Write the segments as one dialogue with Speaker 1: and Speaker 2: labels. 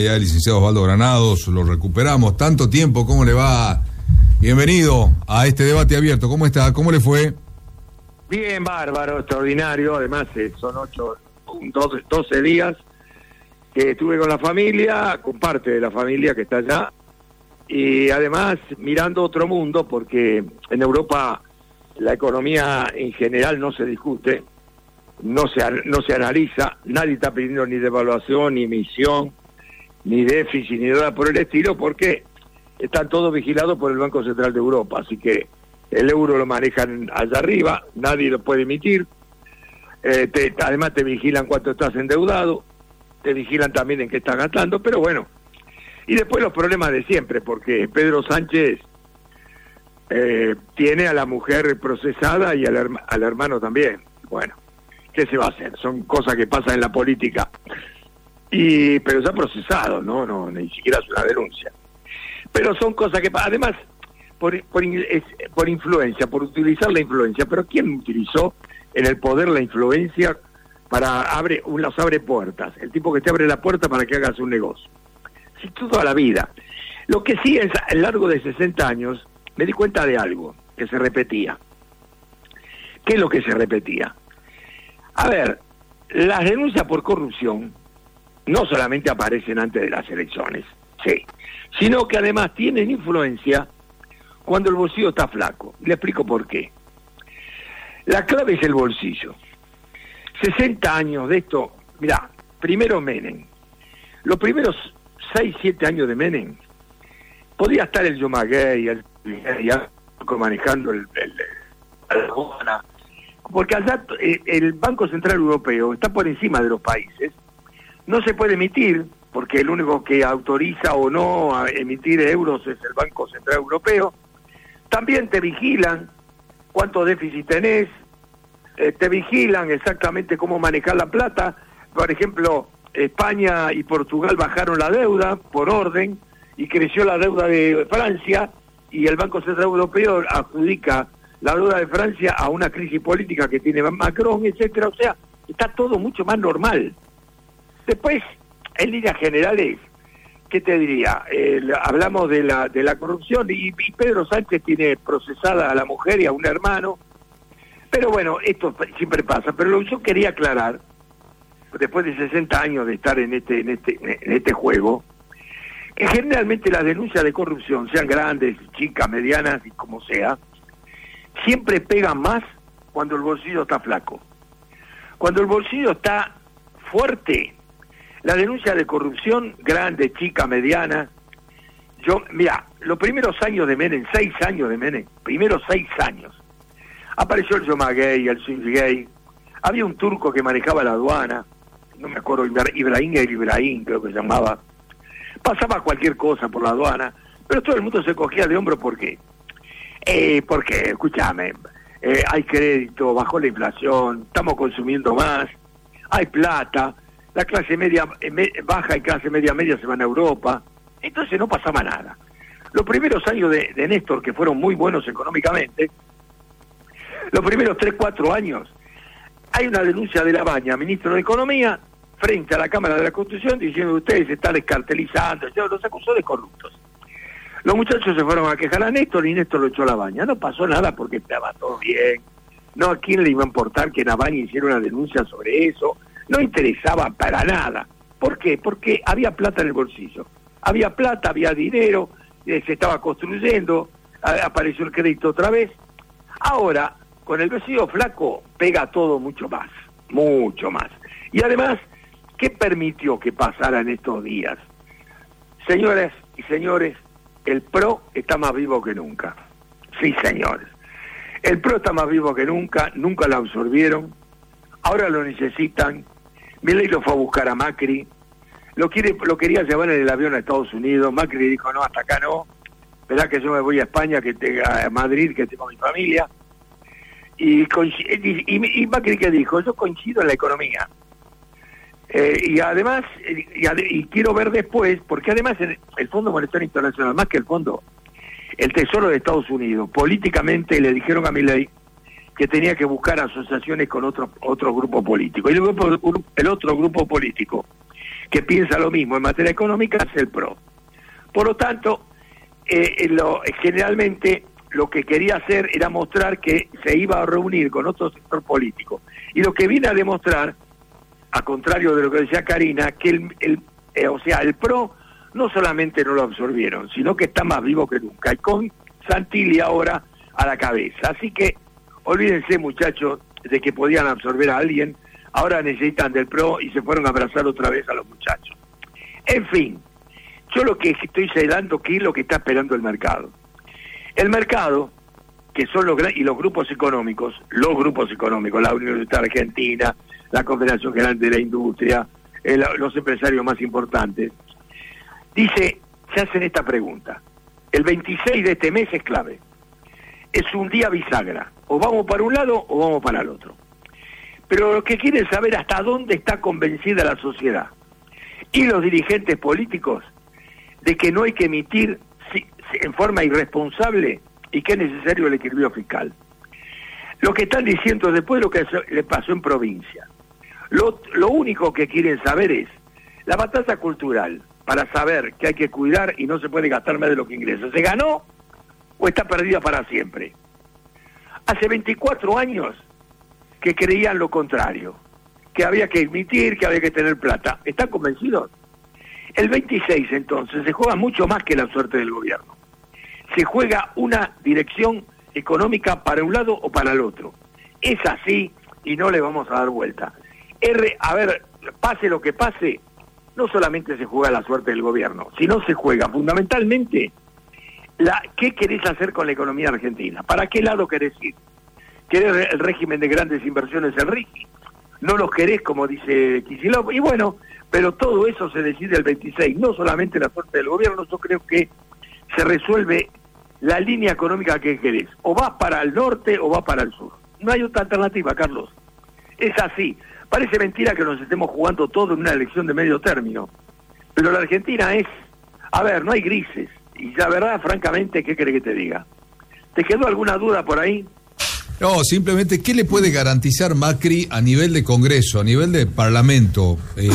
Speaker 1: Ya el licenciado Osvaldo Granados, lo recuperamos. Tanto tiempo, ¿cómo le va? Bienvenido a este debate abierto. ¿Cómo está? ¿Cómo le fue?
Speaker 2: Bien, bárbaro, extraordinario. Además, son 12 días que estuve con la familia, con parte de la familia que está allá. Y además, mirando otro mundo, porque en Europa la economía en general no se discute, no se analiza, nadie está pidiendo ni devaluación, ni emisión, ni déficit, ni nada por el estilo, porque están todos vigilados por el Banco Central de Europa, así que el euro lo manejan allá arriba, nadie lo puede emitir, además te vigilan cuánto estás endeudado, te vigilan también en qué estás gastando, pero bueno, y después los problemas de siempre, porque Pedro Sánchez tiene a la mujer procesada y al hermano también. Bueno, ¿qué se va a hacer? Son cosas que pasan en la política. Pero ya procesado, no, ni siquiera es una denuncia. Pero son cosas que, además, por influencia, por utilizar la influencia. Pero ¿quién utilizó en el poder la influencia para las abre puertas? El tipo que te abre la puerta para que hagas un negocio. Sí, toda la vida. Lo que sí es, a lo largo de 60 años, me di cuenta de algo que se repetía. ¿Qué es lo que se repetía? A ver, las denuncias por corrupción no solamente aparecen antes de las elecciones, sí, sino que además tienen influencia cuando el bolsillo está flaco. Le explico por qué. La clave es el bolsillo. 60 años de esto, mirá, primero Menem. Los primeros 6, 7 años de Menem, podía estar el Yomaguey, el manejando la aduana, porque allá el Banco Central Europeo está por encima de los países. No se puede emitir, porque el único que autoriza o no a emitir euros es el Banco Central Europeo. También te vigilan cuánto déficit tenés, te vigilan exactamente cómo manejar la plata. Por ejemplo, España y Portugal bajaron la deuda por orden y creció la deuda de Francia, y el Banco Central Europeo adjudica la deuda de Francia a una crisis política que tiene Macron, etcétera. O sea, está todo mucho más normal. Después, en líneas generales, ¿qué te diría? Hablamos de la corrupción y Pedro Sánchez tiene procesada a la mujer y a un hermano. Pero bueno, esto siempre pasa. Pero lo que yo quería aclarar, después de 60 años de estar en este juego, que generalmente las denuncias de corrupción, sean grandes, chicas, medianas y como sea, siempre pegan más cuando el bolsillo está flaco. Cuando el bolsillo está fuerte, la denuncia de corrupción, grande, chica, mediana, mira, los primeros años de Menem, 6 años de Menem, primeros 6 años, apareció el Yomaguey, el Swingay, había un turco que manejaba la aduana, no me acuerdo, Ibrahim creo que se llamaba, pasaba cualquier cosa por la aduana, pero todo el mundo se cogía de hombro. ¿Por qué? Porque, escúchame, hay crédito, bajó la inflación, estamos consumiendo más, hay plata, la clase media baja y clase media se van a Europa, entonces no pasaba nada. Los primeros años de Néstor, que fueron muy buenos económicamente, los primeros 3, 4 años, hay una denuncia de Labaña, ministro de Economía, frente a la Cámara de la Constitución, diciendo que ustedes se están descartelizando, los acusó de corruptos. Los muchachos se fueron a quejar a Néstor y Néstor lo echó a Labaña. No pasó nada porque estaba todo bien. No, ¿a quién le iba a importar que Labaña hiciera una denuncia sobre eso? No interesaba para nada. ¿Por qué? Porque había plata en el bolsillo. Había plata, había dinero, se estaba construyendo, apareció el crédito otra vez. Ahora, con el bolsillo flaco, pega todo mucho más. Y además, ¿qué permitió que pasara en estos días? Señoras y señores, el PRO está más vivo que nunca. Sí, señores. El PRO está más vivo que nunca lo absorbieron, ahora lo necesitan. Milei lo fue a buscar a Macri, lo quería llevar en el avión a Estados Unidos. Macri dijo, no, hasta acá no, verá que yo me voy a España, a Madrid, que tengo mi familia. Y Macri, ¿qué dijo? Yo coincido en la economía. Y además, y quiero ver después, porque además el Fondo Monetario Internacional, más que el fondo, el Tesoro de Estados Unidos, políticamente le dijeron a Milei que tenía que buscar asociaciones con otro grupo político. Y el otro grupo político que piensa lo mismo en materia económica es el PRO. Por lo tanto, generalmente lo que quería hacer era mostrar que se iba a reunir con otro sector político. Y lo que viene a demostrar, a contrario de lo que decía Karina, que el PRO no solamente no lo absorbieron, sino que está más vivo que nunca. Y con Santilli ahora a la cabeza. Así que olvídense, muchachos, de que podían absorber a alguien. Ahora necesitan del PRO y se fueron a abrazar otra vez a los muchachos. En fin, yo lo que estoy señalando que es lo que está esperando el mercado. El mercado, que son los grupos económicos, la Universidad Argentina, la Confederación General de la Industria, los empresarios más importantes, se hacen esta pregunta. El 26 de este mes es clave. Es un día bisagra. O vamos para un lado o vamos para el otro. Pero lo que quieren saber hasta dónde está convencida la sociedad y los dirigentes políticos de que no hay que emitir en forma irresponsable y que es necesario el equilibrio fiscal. Lo que están diciendo después de lo que le pasó en provincia. Lo único que quieren saber es la batalla cultural para saber que hay que cuidar y no se puede gastar más de lo que ingresa. ¿Se ganó o está perdida para siempre? Hace 24 años que creían lo contrario, que había que emitir, que había que tener plata. ¿Están convencidos? El 26 entonces se juega mucho más que la suerte del gobierno. Se juega una dirección económica para un lado o para el otro. Es así y no le vamos a dar vuelta. A ver, pase lo que pase, no solamente se juega la suerte del gobierno, sino se juega fundamentalmente ¿qué querés hacer con la economía argentina? ¿Para qué lado querés ir? ¿Querés el régimen de grandes inversiones en RIGI? ¿No los querés, como dice Kicillof? Y bueno, pero todo eso se decide el 26, no solamente la suerte del gobierno. Yo creo que se resuelve la línea económica que querés. O vas para el norte o vas para el sur. No hay otra alternativa, Carlos. Es así. Parece mentira que nos estemos jugando todo en una elección de medio término. Pero la Argentina no hay grises. Y la verdad, francamente, ¿qué querés que te diga? ¿Te quedó alguna duda por ahí?
Speaker 1: No, simplemente, ¿qué le puede garantizar Macri a nivel de Congreso, a nivel de Parlamento?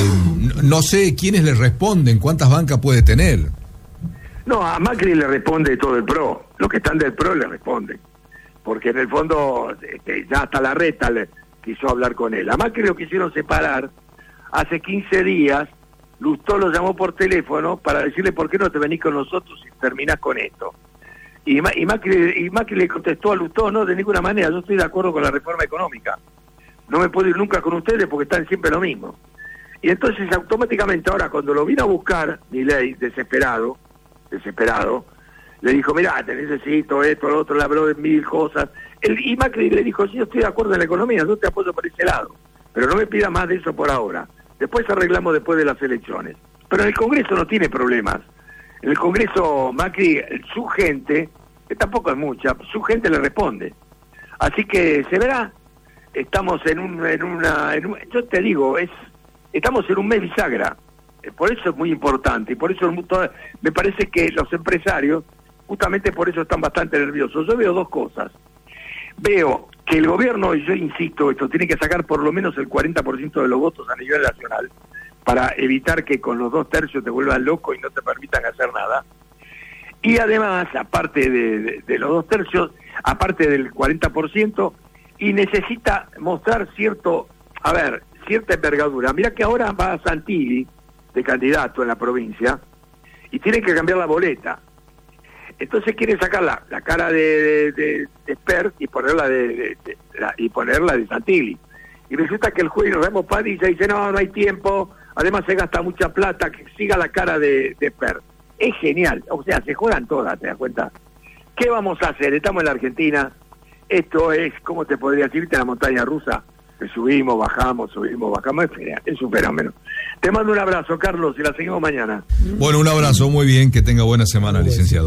Speaker 1: No sé quiénes le responden, cuántas bancas puede tener.
Speaker 2: No, a Macri le responde todo el PRO. Los que están del PRO le responden. Porque en el fondo, ya hasta la reta le quiso hablar con él. A Macri lo quisieron separar hace 15 días. Lustó lo llamó por teléfono para decirle por qué no te venís con nosotros y terminás con esto. Y Macri le contestó a Lustó, no, de ninguna manera, yo estoy de acuerdo con la reforma económica. No me puedo ir nunca con ustedes porque están siempre lo mismo. Y entonces automáticamente ahora cuando lo vino a buscar, Milei, desesperado, le dijo, mirá, te necesito esto, lo otro, le habló de 1000 cosas. Y Macri le dijo, sí, yo estoy de acuerdo en la economía, yo te apoyo por ese lado, pero no me pida más de eso por ahora. Después arreglamos después de las elecciones. Pero en el Congreso no tiene problemas. En el Congreso Macri, su gente, que tampoco es mucha, su gente le responde. Así que se verá. Estamos yo te digo, estamos en un mes bisagra. Por eso es muy importante. Y por eso me parece que los empresarios, justamente por eso están bastante nerviosos. Yo veo dos cosas. Veo que el gobierno, y yo insisto, esto tiene que sacar por lo menos el 40% de los votos a nivel nacional para evitar que con los 2/3 te vuelvan loco y no te permitan hacer nada. Y además, aparte de los 2/3, aparte del 40%, y necesita mostrar cierta envergadura. Mirá que ahora va Santilli de candidato en la provincia y tiene que cambiar la boleta. Entonces quiere sacar la cara de Spert y ponerla de Santilli. Y resulta que el juez Ramos Padilla dice, no hay tiempo, además se gasta mucha plata, que siga la cara de Spert. Es genial, o sea, se juegan todas, ¿te das cuenta? ¿Qué vamos a hacer? Estamos en la Argentina, esto es, ¿cómo te podría decirte? La montaña rusa, que subimos, bajamos, es un fenómeno. Te mando un abrazo, Carlos, y la seguimos mañana.
Speaker 1: Bueno, un abrazo, muy bien, que tenga buena semana, licenciado.